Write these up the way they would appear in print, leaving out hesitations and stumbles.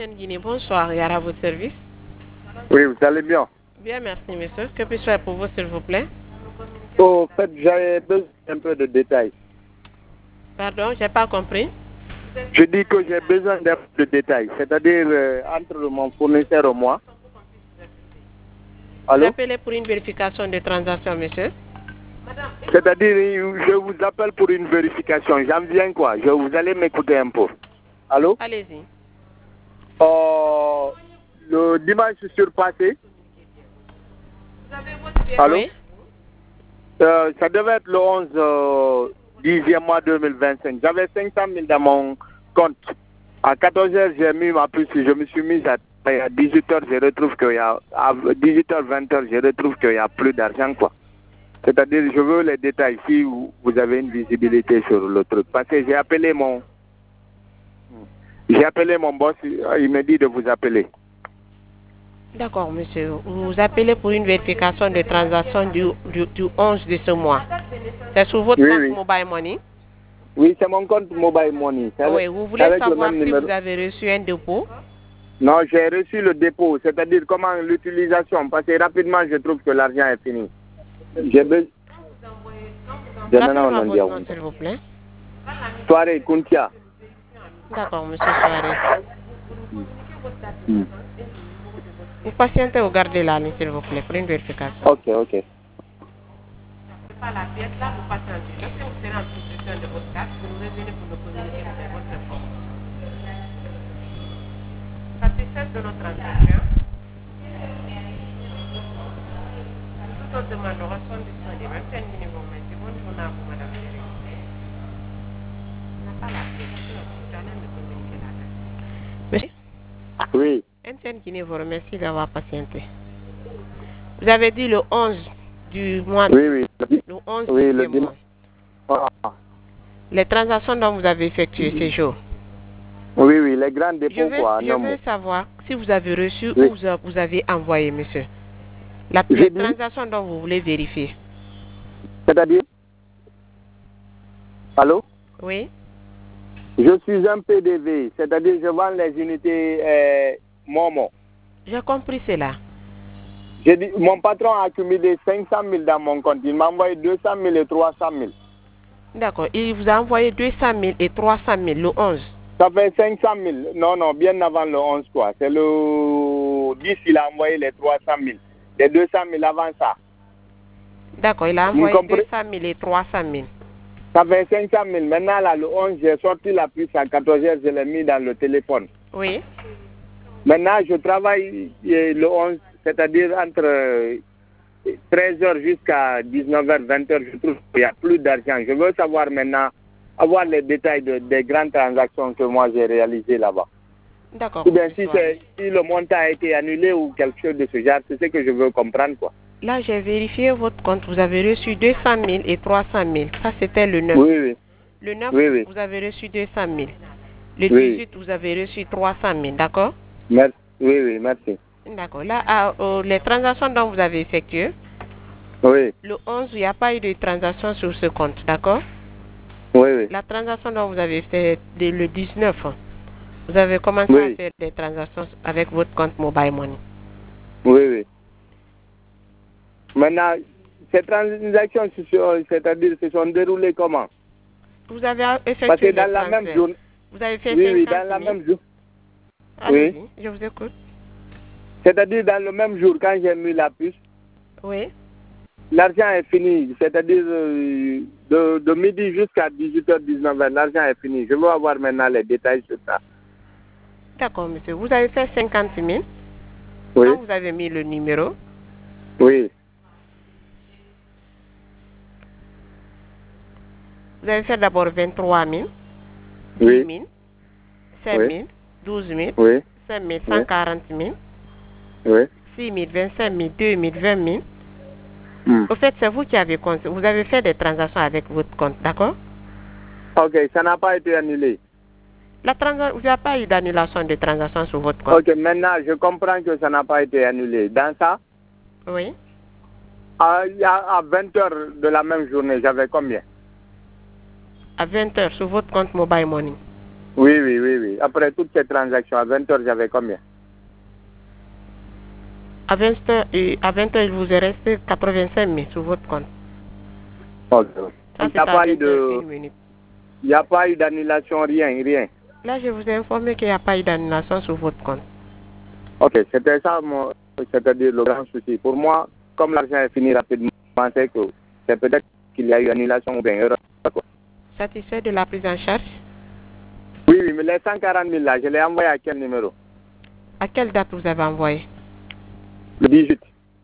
Guinée, bonsoir, Yara, à votre service. Oui, vous allez bien. Bien, merci, monsieur. Que puis-je faire pour vous, s'il vous plaît? Au fait, j'avais besoin un peu de détails. Pardon, j'ai pas compris. Je dis que j'ai besoin d'un peu de détails, c'est-à-dire entre mon fournisseur et moi. Vous Allô? appelez pour une vérification de transaction, monsieur? C'est-à-dire, je vous appelle pour une vérification. J'en viens quoi? Vous allez m'écouter un peu. Allô? Allez-y. Le dimanche surpassé. Allô? Oui. Ça devait être le 11 10e mois 2025. J'avais 500 000 dans mon compte. À 14h, j'ai mis ma puce. Je me suis mis à 18h, je retrouve qu'il y a, à 18h, 20h, je retrouve qu'il n'y a plus d'argent, quoi. C'est-à-dire, je veux les détails si vous avez une visibilité sur le truc. Parce que j'ai appelé mon boss, il me dit de vous appeler. D'accord, monsieur. Vous appelez pour une vérification de transaction du 11 de ce mois. C'est sur votre compte Mobile Money? Oui, c'est mon compte Mobile Money. Oui, vous voulez savoir si vous avez reçu un dépôt? Non, j'ai reçu le dépôt, c'est-à-dire comment l'utilisation, parce que rapidement je trouve que l'argent est fini. J'ai besoin. Rappelez-moi votre nom, s'il vous plaît. Soirée Kuntia. D'accord, monsieur Soirée. Vous patientez ou gardez la ligne, s'il vous plaît, pour une vérification. Ok, ok. Pas la pièce là, vous passez en direct. Lorsque vous serez en possession de votre carte, vous nous revenez pour nous communiquer votre réponse. Satisfait de notre transaction. Tout en demandera son disponible. Un tel minimum. Bonne journée à vous, madame. On n'a pas la pièce. Vous allez me communiquer la pièce. Monsieur? Oui. Etienne Guinée vous remercie d'avoir patienté. Vous avez dit le 11 du mois. Oui. Le 11 du mois. Ah. Les transactions dont vous avez effectuées ces jours. Oui, les grands dépôts, quoi. Je veux savoir si vous avez reçu ou vous avez envoyé, monsieur. Les transactions dont vous voulez vérifier. C'est-à-dire? Allô? Oui. Je suis un PDV, c'est-à-dire je vends les unités Momo. J'ai compris cela. J'ai dit, mon patron a accumulé 500 000 dans mon compte. Il m'a envoyé 200 000 et 300 000. D'accord. Il vous a envoyé 200 000 et 300 000 le 11. Ça fait 500 000. Non, bien avant le 11, quoi. C'est le 10, il a envoyé les 300 000. Les 200 000 avant ça. D'accord, il a envoyé 200 000 et 300 000. Ça fait 500 000. Maintenant, là, le 11, j'ai sorti la puce à 14h, je l'ai mis dans le téléphone. Oui. Maintenant, je travaille le 11, c'est-à-dire entre 13h jusqu'à 19h, 20h, je trouve qu'il n'y a plus d'argent. Je veux savoir maintenant, avoir les détails des grandes transactions que moi j'ai réalisées là-bas. D'accord. Ou bien si le montant a été annulé ou quelque chose de ce genre, c'est ce que je veux comprendre, quoi. Là, j'ai vérifié votre compte. Vous avez reçu 200 000 et 300 000. Ça, c'était le 9. Oui. Le 9, vous avez reçu 200 000. Le 18, vous avez reçu 300 000, d'accord? Merci. Oui, merci. D'accord. Là, les transactions dont vous avez effectuées, oui. Le 11, il n'y a pas eu de transaction sur ce compte, d'accord? Oui. La transaction dont vous avez fait le 19, vous avez commencé à faire des transactions avec votre compte Mobile Money. Oui. Maintenant, ces transactions, c'est-à-dire, se sont déroulées comment? Vous avez effectué parce que dans la même journée. Vous avez fait 50 000. Dans la même journée. Allez-y, je vous écoute. C'est-à-dire, dans le même jour, quand j'ai mis la puce. Oui. L'argent est fini, c'est-à-dire de midi jusqu'à 18h, 19h, l'argent est fini. Je veux avoir maintenant les détails sur ça. D'accord, monsieur. Vous avez fait 50 000. Oui. Quand vous avez mis le numéro. Oui. Vous avez fait d'abord 23 000. 10 000. 5 000. 12 000. 5 000. 140 000. 6 000. 25 000. 2 000. 20 000. Au fait, c'est vous qui avez compté. Vous avez fait des transactions avec votre compte, d'accord? Ok, ça n'a pas été annulé. Vous n'avez pas eu d'annulation de transaction sur votre compte. Ok, maintenant, je comprends que ça n'a pas été annulé. Dans ça? Oui. À 20h de la même journée, j'avais combien? À 20h sur votre compte Mobile Money. Oui. Après toutes ces transactions, à 20 h, j'avais combien? À 20 h, il vous est resté 85 000 sur votre compte. Ok. Ça, c'est à 21 minutes. Il n'y a pas eu d'annulation, rien. Là, je vous ai informé qu'il n'y a pas eu d'annulation sur votre compte. Ok, c'était ça, c'est-à-dire le grand souci. Pour moi, comme l'argent est fini rapidement, je pensais que c'est peut-être qu'il y a eu annulation ou bien erreur. Satisfait de la prise en charge? Oui, mais les 140 000 là, je l'ai envoyé à quel numéro? À quelle date vous avez envoyé? Le 18.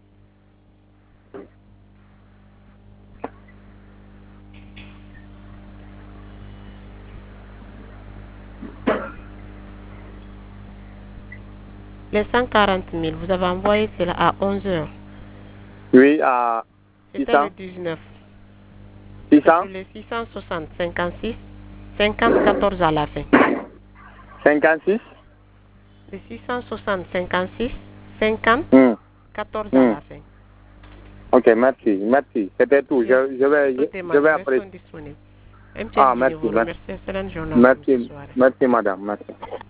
Les 140 000, vous avez envoyé cela à 11 h. Oui, à 600. C'était le 19. 600. Les 660, 56, 50, 14 à la fin. 56. Les 660, 56, 50, 14 à la fin. Ok, merci. C'était tout. Je vais apprécier. Merci. Merci, madame. Merci.